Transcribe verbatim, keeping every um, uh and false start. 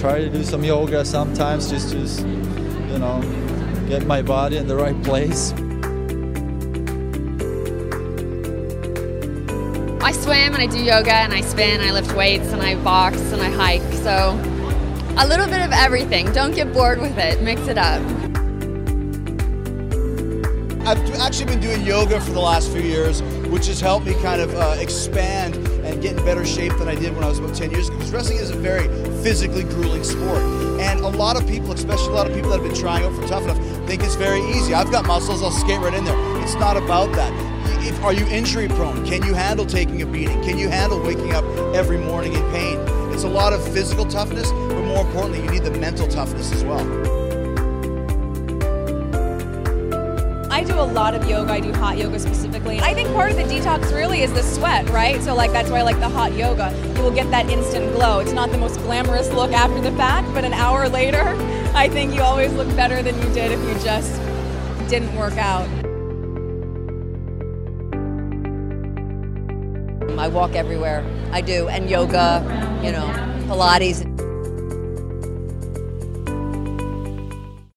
try to do some yoga sometimes just to, you know, get my body in the right place. I swim and I do yoga and I spin, I lift weights and I box and I hike. So a little bit of everything. Don't get bored with it. Mix it up. I've actually been doing yoga for the last few years, which has helped me kind of uh, expand and get in better shape than I did when I was about ten years ago. Because wrestling is a very physically grueling sport. And a lot of people, especially a lot of people that have been trying out for Tough Enough, think it's very easy. I've got muscles, I'll skate right in there. It's not about that. If, are you injury prone? Can you handle taking a beating? Can you handle waking up every morning in pain? It's a lot of physical toughness, but more importantly, you need the mental toughness as well. I do a lot of yoga. I do hot yoga specifically. I think part of the detox really is the sweat, right? So like that's why I like the hot yoga. You will get that instant glow. It's not the most glamorous look after the fact, but an hour later, I think you always look better than you did if you just didn't work out. I walk everywhere. I do, and yoga, you know, Pilates.